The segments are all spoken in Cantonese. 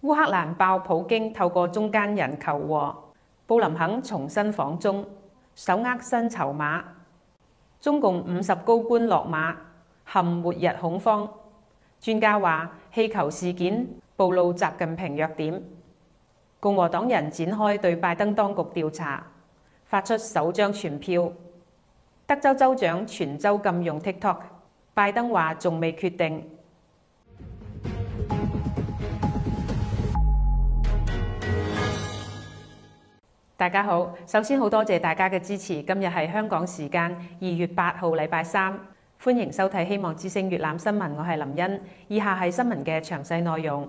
烏克蘭爆普京透過中間人求和，布林肯重新訪中，手握新籌碼。中共50高官落馬，陷末日恐慌。專家話氣球事件暴露習近平弱點。共和黨人展開對拜登當局調查，發出首張傳票。德州州長全州禁用 TikTok， 拜登話仲未決定。大家好，首先好多謝大家嘅支持。今日係香港時間2月8號禮拜三，歡迎收睇希望之聲粵覽新聞，我係林茵。以下係新聞嘅詳細內容。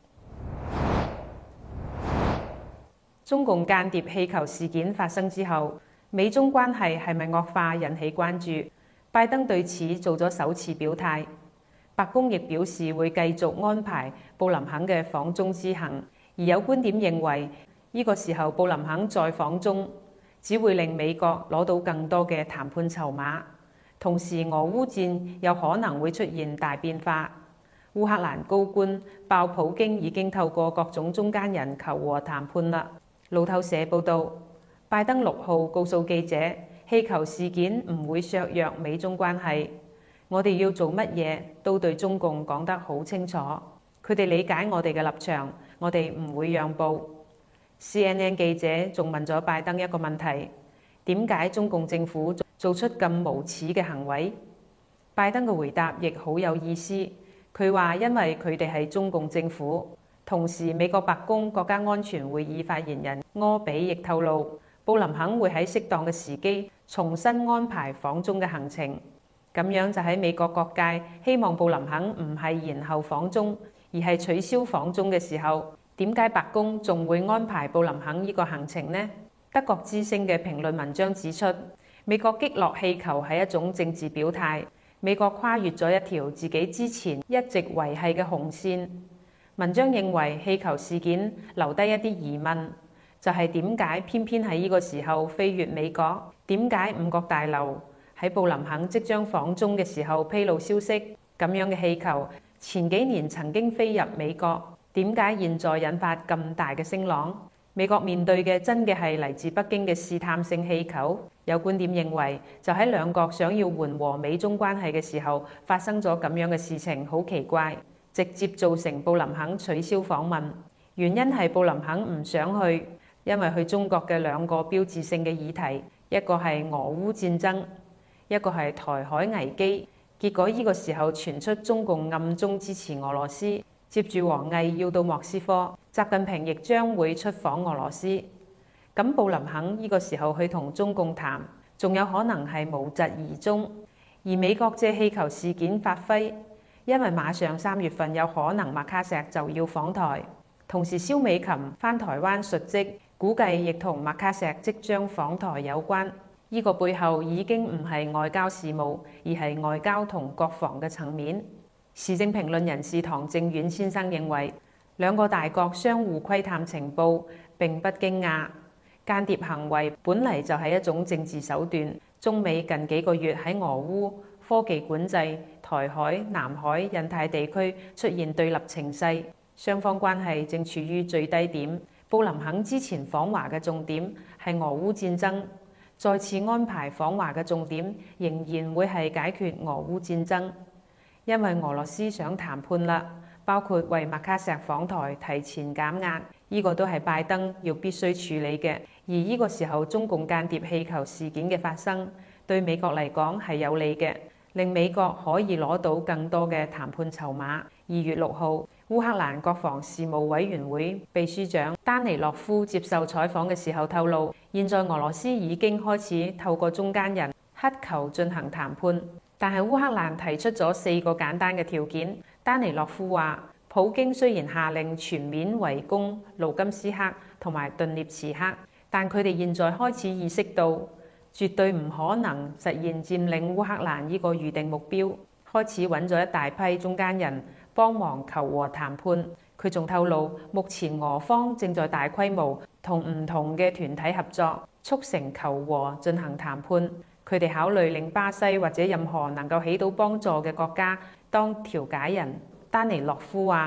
中共間諜氣球事件發生之後，美中關係係咪惡化引起關注？拜登對此做咗首次表態，白宮亦表示會繼續安排布林肯嘅訪中之行，而有觀點認為，呢個時候布林肯再訪中，只會令美國攞到更多嘅談判籌碼，同時俄烏戰有可能會出現大變化。烏克蘭高官爆普京已經透過各種中間人求和談判啦。路透社報導，拜登6號告訴記者，氣球事件唔會削弱美中關係，我哋要做乜嘢都對中共講得好清楚，佢哋理解我哋嘅立場，我哋唔會讓步。CNN 記者仲問咗拜登一個問題：點解中共政府做出咁無恥嘅行為？拜登嘅回答亦好有意思，佢話因為佢哋係中共政府。同時，美國白宮國家安全會議發言人柯比亦透露，布林肯會喺適當嘅時機重新安排訪中嘅行程。咁樣就喺美國各界希望布林肯唔係延後訪中，而係取消訪中嘅時候，點解白宮仲會安排布林肯呢個行程呢？德國之聲嘅評論文章指出，美國擊落氣球係一種政治表態，美國跨越咗一條自己之前一直維繫嘅紅線。文章認為氣球事件留低一啲疑問，就係點解偏偏喺呢個時候飛越美國？點解五角大樓喺布林肯即將訪中嘅時候披露消息？咁樣嘅氣球前幾年曾經飛入美國，點解現在引發咁大嘅聲浪？美國面對嘅真嘅係嚟自北京嘅試探性氣球？有觀點認為，就喺兩國想要緩和美中關係嘅時候，發生咗咁樣嘅事情，好奇怪，直接造成布林肯取消訪問。原因係布林肯唔想去，因為去中國嘅兩個標誌性嘅議題，一個係俄烏戰爭，一個係台海危機。結果呢個時候傳出中共暗中支持俄羅斯。接住王毅要到莫斯科，習近平亦將會出訪俄羅斯。咁布林肯呢個時候去同中共談，仲有可能係無疾而終。而美國借氣球事件發揮，因為馬上3月份有可能麥卡錫就要訪台，同時蕭美琴返台灣述職，估計亦同麥卡錫即將訪台有關。呢個背後已經唔係外交事務，而係外交同國防嘅層面。時政評論人士唐正遠先生認為，兩個大國相互窺探情報並不驚訝，間諜行為本嚟就係一種政治手段。中美近幾個月喺俄烏、科技管制、台海、南海、印太地區出現對立情勢，雙方關係正處於最低點。布林肯之前訪華嘅重點係俄烏戰爭，再次安排訪華嘅重點仍然會係解決俄烏戰爭。因為俄羅斯想談判啦，包括為麥卡錫訪台提前減壓，呢個都係拜登要必須處理嘅。而呢個時候中共間諜氣球事件嘅發生，對美國嚟講係有利嘅，令美國可以攞到更多嘅談判籌碼。2月6號，烏克蘭國防事務委員會秘書長丹尼洛夫接受採訪嘅時候透露，現在俄羅斯已經開始透過中間人乞求進行談判。但係烏克蘭提出咗4個簡單嘅條件。丹尼洛夫話，普京雖然下令全面圍攻盧甘斯克同埋頓涅茨克，但佢哋現在開始意識到絕對唔可能實現佔領烏克蘭呢個預定目標，開始揾咗一大批中間人幫忙求和談判。佢仲透露，目前俄方正在大規模同唔同嘅團體合作，促成求和進行談判。佢哋考慮令巴西或者任何能夠起到幫助嘅國家當調解人。丹尼洛夫話，烏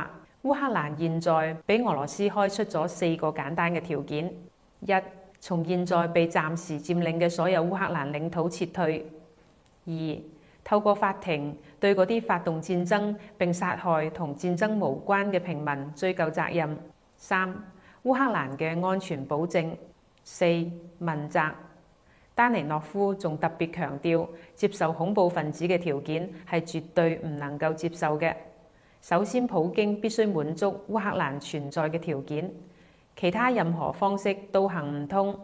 烏克蘭現在俾俄羅斯開出咗4個簡單嘅條件：一、從現在被暫時佔領嘅所有烏克蘭領土撤退；二、透過法庭對嗰啲發動戰爭並殺害同戰爭無關嘅平民追究責任；三、烏克蘭嘅安全保證；四、問責。丹尼諾夫仲特別強調，接受恐怖分子嘅條件係絕對唔能夠接受嘅。首先，普京必須滿足烏克蘭存在嘅條件，其他任何方式都行唔通。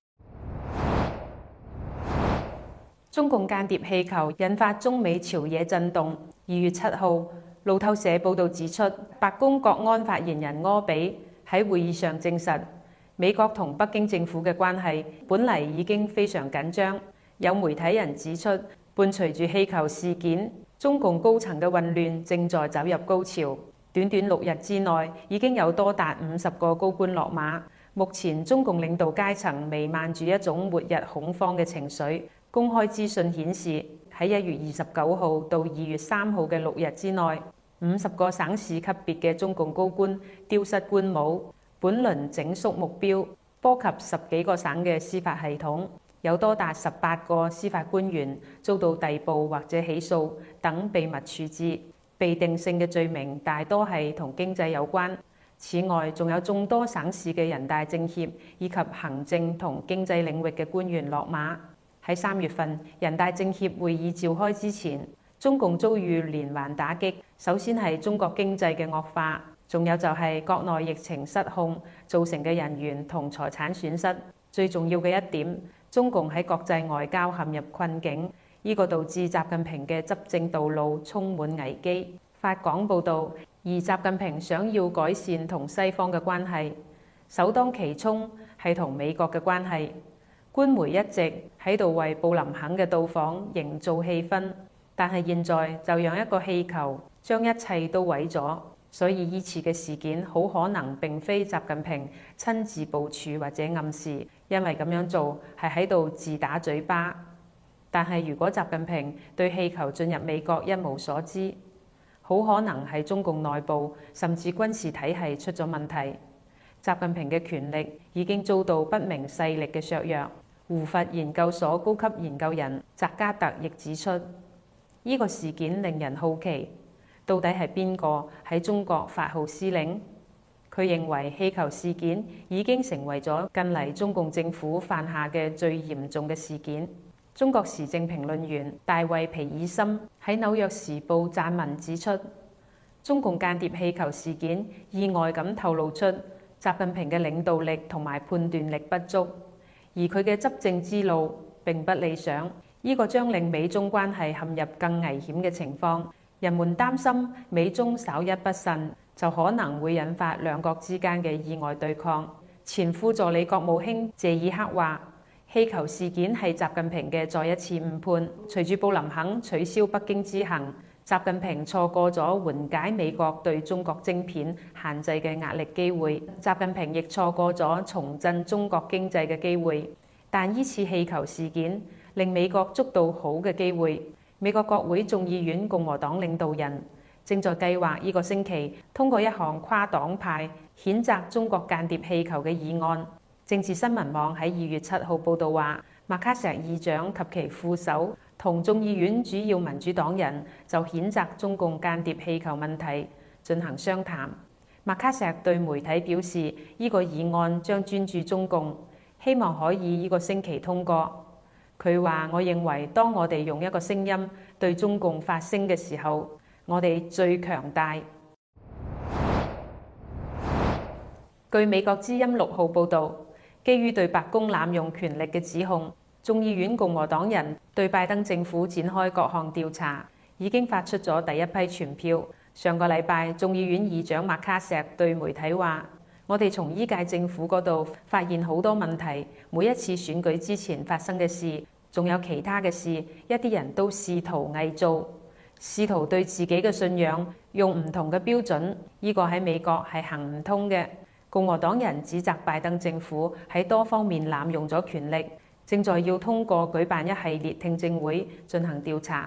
中共間諜氣球引發中美朝野震動。2月7號，路透社報導指出，白宮國安發言人柯比喺會議上證實，美國同北京政府嘅關係本嚟已經非常緊張。有媒體人指出，伴隨住氣球事件，中共高層嘅混亂正在走入高潮。短短6日之內，已經有多達50個高官落馬。目前中共領導階層彌漫住一種末日恐慌嘅情緒。公開資訊顯示，喺1月29號到2月3號嘅6日之內，50個省市級別嘅中共高官丟失官帽。本輪整肅目標波及10幾個省嘅司法系統，有多達18個司法官員遭到逮捕或者起訴等秘密處置，被定性嘅罪名大多係同經濟有關。此外，仲有眾多省市嘅人大政協以及行政同經濟領域嘅官員落馬。喺3月份人大政協會議召開之前，中共遭遇連環打擊，首先係中國經濟嘅惡化。仲有就係國內疫情失控造成嘅人員同財產損失。最重要嘅一點，中共喺國際外交陷入困境，呢個導致習近平嘅執政道路充滿危機。法廣報導，而習近平想要改善同西方嘅關係，首當其衝係同美國嘅關係。官媒一直喺度為布林肯嘅到訪營造氣氛，但係現在就讓一個氣球將一切都毀咗。所以呢次嘅事件好可能並非習近平親自部署或者暗示，因為咁樣做係喺度自打嘴巴。但係如果習近平對氣球進入美國一無所知，好可能係中共內部甚至軍事體系出咗問題。習近平嘅權力已經遭到不明勢力嘅削弱。胡佛研究所高級研究人澤加特亦指出，呢個事件令人好奇。到底係邊個喺中國發號施令？佢認為氣球事件已經成為咗近嚟中共政府犯下嘅最嚴重嘅事件。中國時政評論員大衛皮爾森喺紐約時報撰文指出，中共間諜氣球事件意外咁透露出習近平嘅領導力同埋判斷力不足，而佢嘅執政之路並不理想。呢個將令美中關係陷入更危險嘅情況。人們擔心美中稍一不慎，就可能會引發兩國之間嘅意外對抗。前副助理國務卿謝爾克話，氣球事件係習近平嘅再一次誤判。隨住布林肯取消北京之行，習近平錯過咗緩解美國對中國晶片限制嘅壓力機會，習近平亦錯過咗重振中國經濟嘅機會。但呢次氣球事件令美國捉到好嘅機會。美國國會眾議院共和黨領導人正在計劃呢個星期通過一項跨黨派譴責中國間諜氣球嘅議案。政治新聞網喺2月7號報導話，麥卡錫議長及其副手同眾議院主要民主黨人就譴責中共間諜氣球問題進行商談。麥卡錫對媒體表示，呢個議案將專注中共，希望可以呢個星期通過。佢話：我認為當我哋用一個聲音對中共發聲嘅時候，我哋最強大。據美國之音6號報導，基於對白宮濫用權力嘅指控，眾議院共和黨人對拜登政府展開各項調查，已經發出咗第一批傳票。上個禮拜，眾議院議長麥卡錫對媒體話：我哋從依屆政府嗰度發現好多問題，每一次選舉之前發生嘅事，仲有其他嘅事，一啲人都試圖偽造，試圖對自己嘅信仰用唔同嘅標準，呢個喺美國係行唔通嘅。共和黨人指責拜登政府喺多方面濫用咗權力，正在要通過舉辦一系列聽證會進行調查。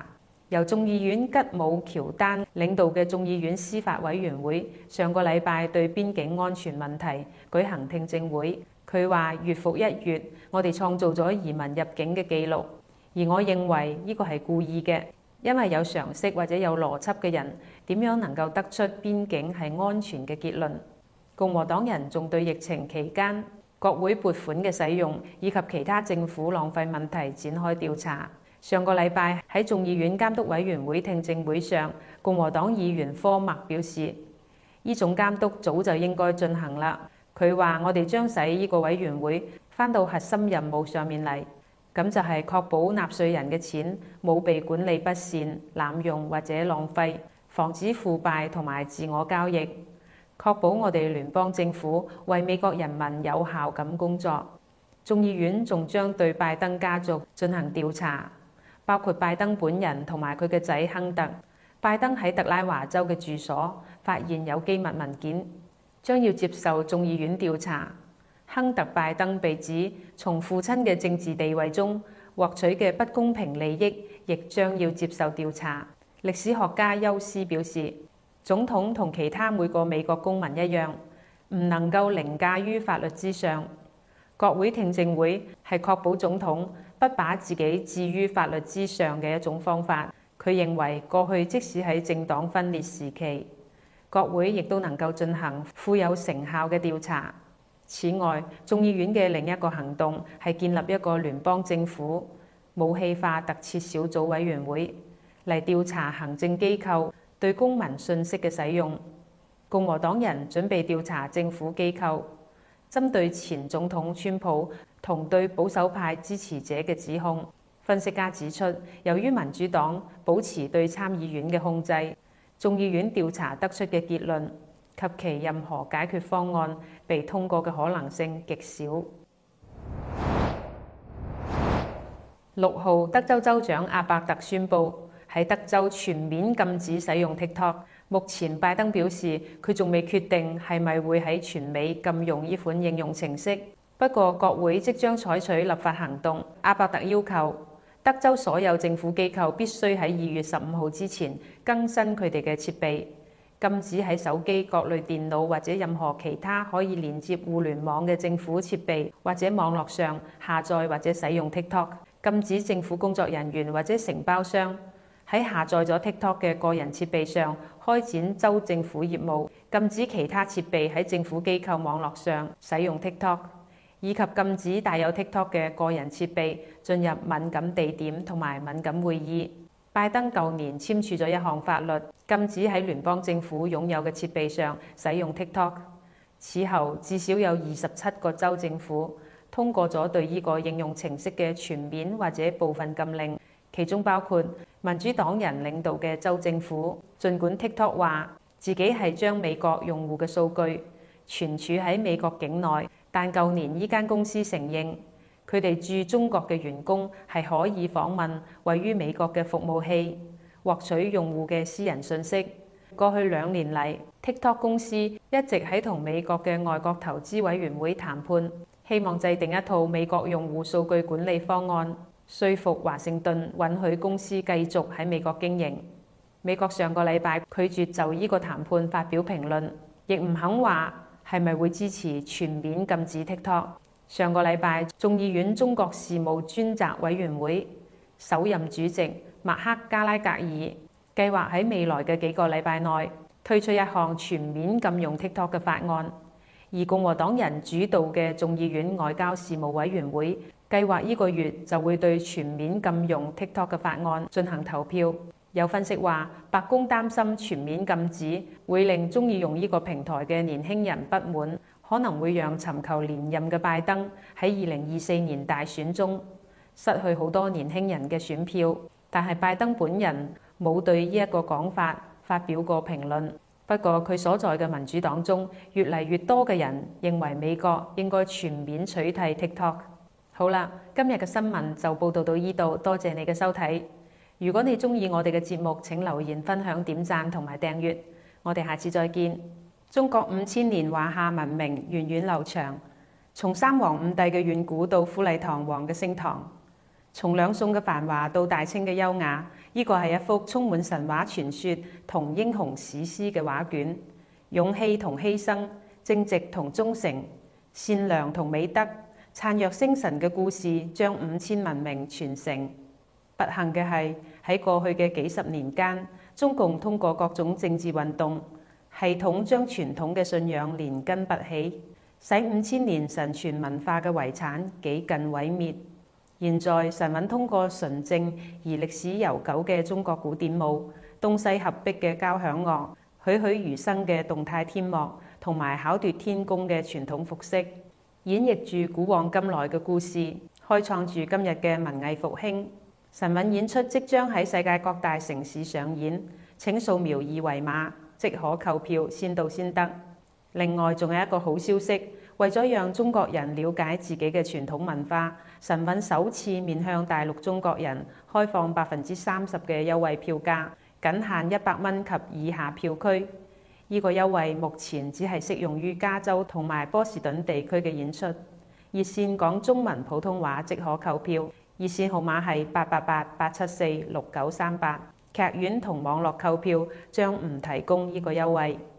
由眾議院吉姆喬丹領導嘅眾議院司法委員會上個禮拜對邊境安全問題舉行聽證會。佢話：月復一月，我哋創造咗移民入境嘅記錄，而我認為呢個係故意嘅，因為有常識或者有邏輯嘅人點樣能夠得出邊境係安全嘅結論？共和黨人仲對疫情期間國會撥款嘅使用以及其他政府浪費問題展開調查。上個禮拜喺眾議院監督委員會聽證會上，共和黨議員科麥表示，呢種監督早就應該進行啦。佢話：我哋將使呢個委員會返到核心任務上面嚟，咁就係確保納稅人嘅錢冇被管理不善、濫用或者浪費，防止腐敗同埋自我交易，確保我哋聯邦政府為美國人民有效咁工作。眾議院仲將對拜登家族進行調查，包括拜登本人同埋佢嘅仔亨特。拜登喺特拉華州嘅住所發現有機密文件，將要接受眾議院調查。亨特拜登被指從父親嘅政治地位中獲取嘅不公平利益，亦將要接受調查。歷史學家休斯表示，總統同其他每個美國公民一樣，唔能夠凌駕於法律之上。國會聽證會係確保總統不把自己置於法律之上嘅一種方法。佢認為過去即使喺政黨分裂時期，國會亦都能夠進行富有成效嘅調查。此外，眾議院嘅另一個行動係建立一個聯邦政府武器化特設小組委員會嚟調查行政機構對公民信息嘅使用。共和黨人準備調查政府機構針對前總統川普同對保守派支持者嘅指控。分析家指出，由於民主黨保持對參議院嘅控制，眾議院調查得出嘅結論及其任何解決方案被通過嘅可能性極少。6號，德州州長阿伯特宣布喺德州全面禁止使用 TikTok。目前拜登表示佢仲未決定係咪會喺全美禁用呢款應用程式，不過國會即將採取立法行動。阿伯特要求德州所有政府機構必須喺2月15號之前更新佢哋嘅設備，禁止喺手機、各類電腦或者任何其他可以連接互聯網嘅政府設備或者網絡上下載或者使用 TikTok。禁止政府工作人員或者承包商喺下載咗 TikTok 嘅個人設備上開展州政府業務。禁止其他設備喺政府機構網絡上使用 TikTok。以及禁止帶有 TikTok 嘅個人設備進入敏感地點同埋敏感會議。拜登舊年簽署咗一項法律，禁止喺聯邦政府擁有嘅設備上使用 TikTok。此後，至少有27個州政府通過咗對呢個應用程式嘅全面或者部分禁令，其中包括民主黨人領導嘅州政府。儘管 TikTok 話自己係將美國用戶嘅數據存儲喺美國境內，但舊年呢間公司承認，佢哋駐中國嘅員工係可以訪問位於美國嘅服務器，獲取用戶嘅私人信息。過去2年嚟 ，TikTok 公司一直喺同美國嘅外國投資委員會談判，希望制定一套美國用戶數據管理方案，說服華盛頓允許公司繼續喺美國經營。美國上個禮拜拒絕就呢個談判發表評論，亦唔肯話係咪會支持全面禁止 TikTok。上個禮拜，眾議院中國事務專責委員會首任主席麥克加拉格爾計劃喺未來嘅幾個禮拜內推出一項全面禁用 TikTok 嘅法案，而共和黨人主導嘅眾議院外交事務委員會計劃呢個月就會對全面禁用 TikTok 嘅法案進行投票。有分析話，白宮擔心全面禁止會令鍾意用呢個平台嘅年輕人不滿，可能會讓尋求連任嘅拜登喺2024年大選中失去好多年輕人嘅選票。但係拜登本人冇對呢一個講法發表過評論。不過佢所在嘅民主黨中，越嚟越多嘅人認為美國應該全面取締 TikTok。好啦，今日嘅新聞就報道到呢度，多謝你嘅收睇。如果你鍾意我哋嘅節目，請留言、分享、點讚同埋訂閱。我哋下次再見。中國5000年華夏文明源遠流長，從三皇五帝嘅遠古到富麗堂皇嘅盛唐， 從兩宋嘅繁華到大清嘅優雅，呢個係一幅充滿神話傳說同英雄史詩嘅畫卷。勇氣同犧牲，正直同忠誠，善良同美德，燦若星辰嘅故事，將5000文明傳承。不幸嘅係喺過去嘅幾十年間，中共通過各種政治運動，系統將傳統嘅信仰連根拔起，使5000年神傳文化嘅遺產幾近毀滅。現在神韻通過純正而歷史悠久嘅中國古典舞、東西合璧嘅交響樂、栩栩如生嘅動態天幕，同埋巧奪天工嘅傳統服飾，演繹住古往今來嘅故事，開創住今日嘅文藝復興。神韻演出即將喺世界各大城市上演，請掃描二維碼即可購票，先到先得。另外仲有一個好消息，為咗讓中國人了解自己嘅傳統文化，神韻首次面向大陸中國人開放30%嘅優惠票價，僅限100蚊及以下票區。呢個優惠目前只係適用於加州同埋波士頓地區嘅演出。熱線講中文普通話即可購票，熱線號碼係888-874-6938。劇院同網絡購票將唔提供呢個優惠。